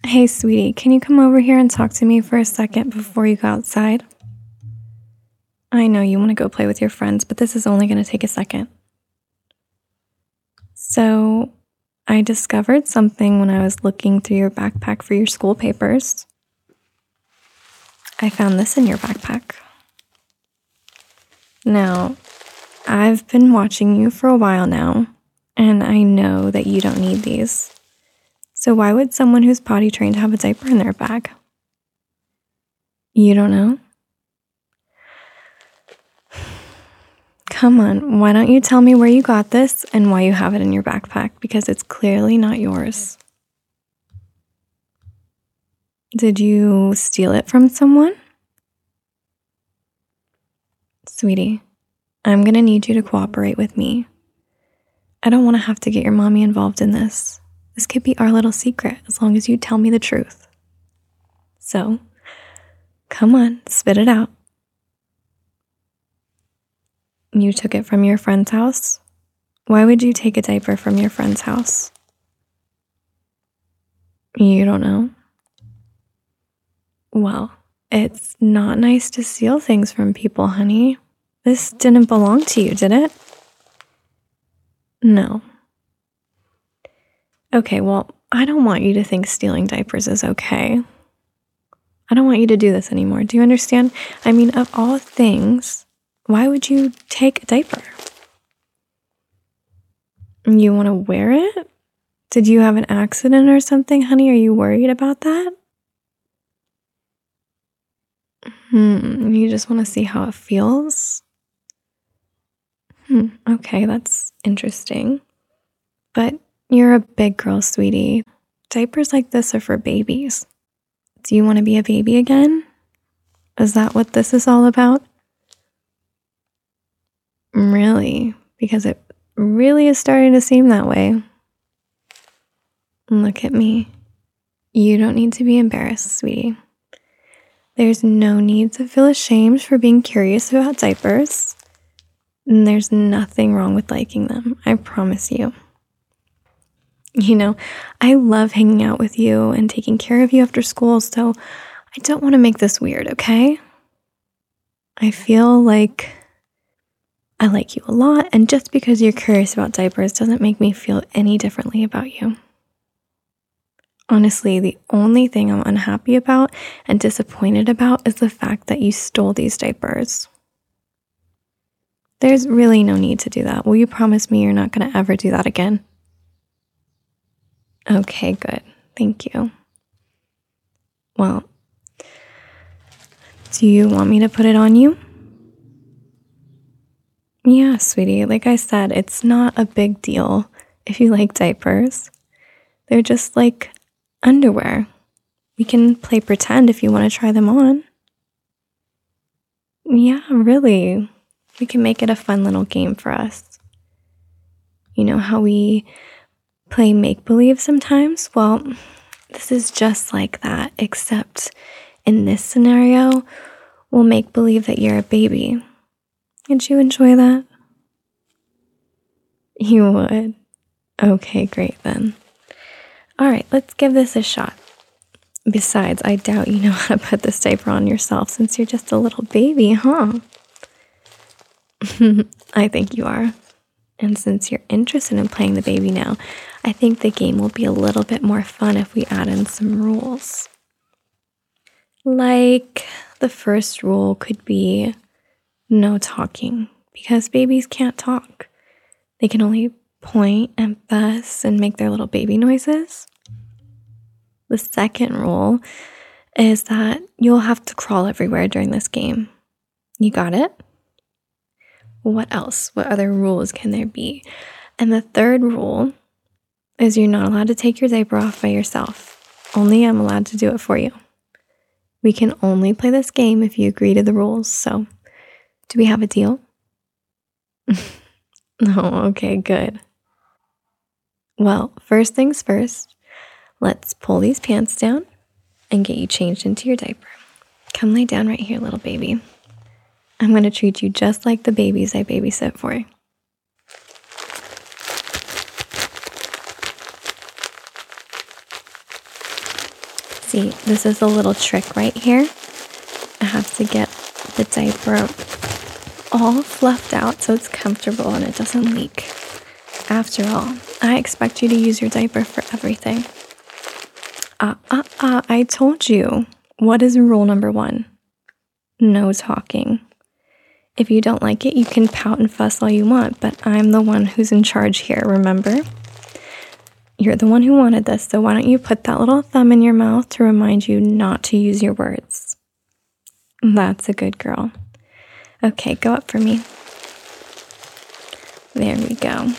Hey, sweetie, can you come over here and talk to me for a second before you go outside? I know you want to go play with your friends, but this is only going to take a second. So, I discovered something when I was looking through your backpack for your school papers. I found this in your backpack. Now, I've been watching you for a while now, and I know that you don't need these. So why would someone who's potty trained have a diaper in their bag? You don't know? Come on, why don't you tell me where you got this and why you have it in your backpack, because it's clearly not yours. Did you steal it from someone? Sweetie, I'm gonna need you to cooperate with me. I don't want to have to get your mommy involved in this. This could be our little secret as long as you tell me the truth. So, come on, spit it out. You took it from your friend's house? Why would you take a diaper from your friend's house? You don't know? Well, it's not nice to steal things from people, honey. This didn't belong to you, did it? No. Okay, well, I don't want you to think stealing diapers is okay. I don't want you to do this anymore. Do you understand? I mean, of all things, why would you take a diaper? You want to wear it? Did you have an accident or something, honey? Are you worried about that? You just want to see how it feels? Okay, that's interesting. But you're a big girl, sweetie. Diapers like this are for babies. Do you want to be a baby again? Is that what this is all about? Really? Because it really is starting to seem that way. Look at me. You don't need to be embarrassed, sweetie. There's no need to feel ashamed for being curious about diapers. And there's nothing wrong with liking them, I promise you. You know, I love hanging out with you and taking care of you after school, so I don't want to make this weird, okay? I feel like I like you a lot, and just because you're curious about diapers doesn't make me feel any differently about you. Honestly, the only thing I'm unhappy about and disappointed about is the fact that you stole these diapers. There's really no need to do that. Will you promise me you're not going to ever do that again? Okay, good. Thank you. Well, do you want me to put it on you? Yeah, sweetie. Like I said, it's not a big deal if you like diapers. They're just like underwear. We can play pretend if you want to try them on. Yeah, really. We can make it a fun little game for us. You know how we play make-believe sometimes? Well, this is just like that, except in this scenario, we'll make believe that you're a baby. Would you enjoy that? You would? Okay, great then. All right, let's give this a shot. Besides, I doubt you know how to put this diaper on yourself since you're just a little baby, huh? I think you are. And since you're interested in playing the baby now, I think the game will be a little bit more fun if we add in some rules. Like, the first rule could be no talking, because babies can't talk. They can only point and fuss and make their little baby noises. The second rule is that you'll have to crawl everywhere during this game. You got it? What else? What other rules can there be? And the third rule is you're not allowed to take your diaper off by yourself. Only I'm allowed to do it for you. We can only play this game if you agree to the rules. So, do we have a deal? Oh, okay, good. Well, first things first, let's pull these pants down and get you changed into your diaper. Come lay down right here, little baby. I'm going to treat you just like the babies I babysit for. See, this is a little trick right here. I have to get the diaper all fluffed out so it's comfortable and it doesn't leak. After all, I expect you to use your diaper for everything. I told you. What is rule number 1? No talking. If you don't like it, you can pout and fuss all you want, but I'm the one who's in charge here, remember? You're the one who wanted this, so why don't you put that little thumb in your mouth to remind you not to use your words? That's a good girl. Okay, go up for me. There we go.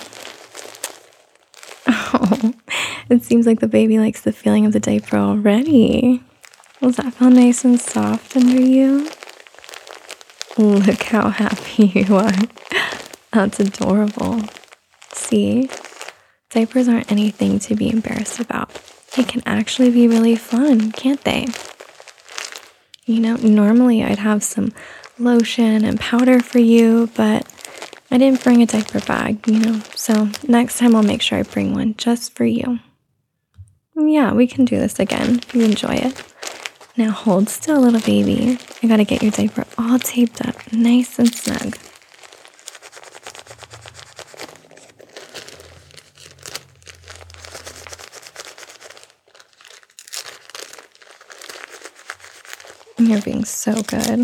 Oh, it seems like the baby likes the feeling of the diaper already. Does that feel nice and soft under you? Look how happy you are. That's adorable. See? Diapers aren't anything to be embarrassed about. They can actually be really fun, can't they? You know, normally I'd have some lotion and powder for you, but I didn't bring a diaper bag, so next time I'll make sure I bring one just for you. Yeah, we can do this again if you enjoy it. Now hold still, little baby. I gotta get your diaper all taped up, nice and snug. You're being so good.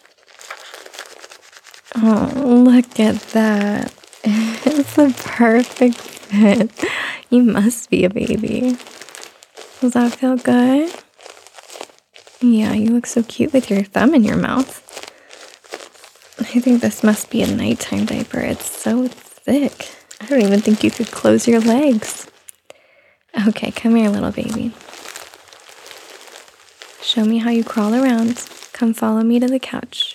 Oh, look at that. It's a perfect fit. You must be a baby. Does that feel good? Yeah, you look so cute with your thumb in your mouth. I think this must be a nighttime diaper. It's so thick. I don't even think you could close your legs. Okay, come here, little baby. Show me how you crawl around. Come follow me to the couch.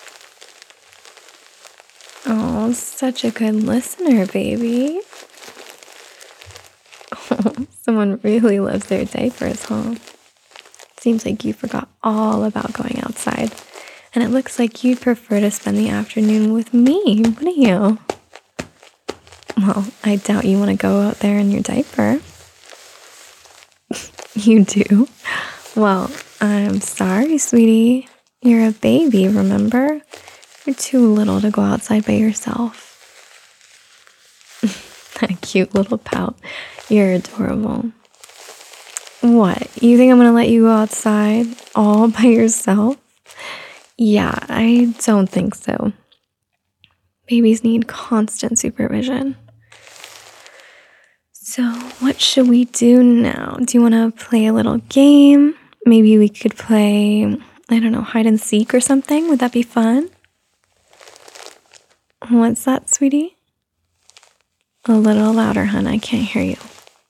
Oh, such a good listener, baby. Oh, someone really loves their diapers, huh? Seems like you forgot all about going outside. And it looks like you'd prefer to spend the afternoon with me, wouldn't you? Well, I doubt you want to go out there in your diaper. You do? Well, I'm sorry, sweetie. You're a baby, remember? You're too little to go outside by yourself. That cute little pout. You're adorable. What? You think I'm gonna let you go outside all by yourself? Yeah, I don't think so. Babies need constant supervision. So, what should we do now? Do you want to play a little game? Maybe we could play, I don't know, hide and seek or something? Would that be fun? What's that, sweetie? A little louder, hon. I can't hear you.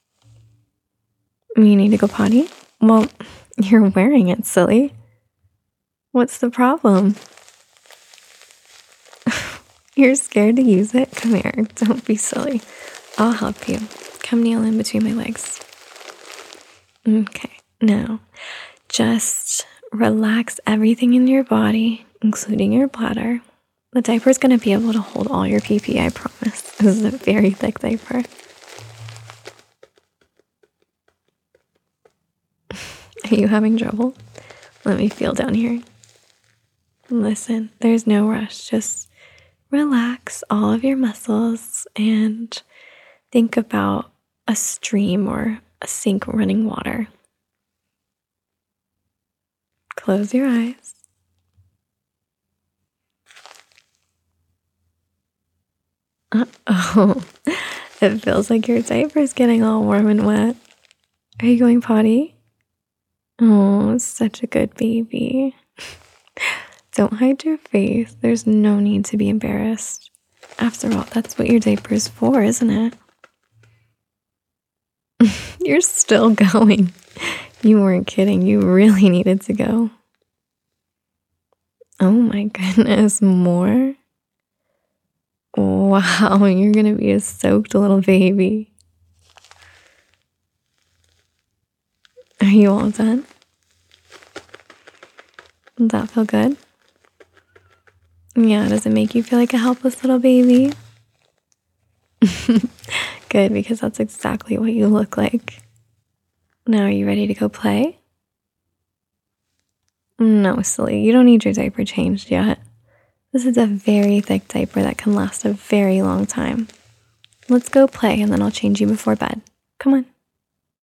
You need to go potty? Well, you're wearing it, silly. What's the problem? You're scared to use it? Come here. Don't be silly. I'll help you. Come kneel in between my legs. Okay. Now, just relax everything in your body, including your bladder. The diaper's going to be able to hold all your pee-pee, I promise. This is a very thick diaper. Are you having trouble? Let me feel down here. Listen, there's no rush. Just relax all of your muscles and think about a stream or a sink running water. Close your eyes. Uh-oh. It feels like your diaper's getting all warm and wet. Are you going potty? Oh, such a good baby. Don't hide your face. There's no need to be embarrassed. After all, that's what your diaper is for, isn't it? You're still going. You weren't kidding. You really needed to go. Oh my goodness, more? Wow, you're gonna be a soaked little baby. Are you all done? Does that feel good? Yeah, does it make you feel like a helpless little baby? Good, because that's exactly what you look like. Now, are you ready to go play? No, silly, you don't need your diaper changed yet. This is a very thick diaper that can last a very long time. Let's go play and then I'll change you before bed. Come on.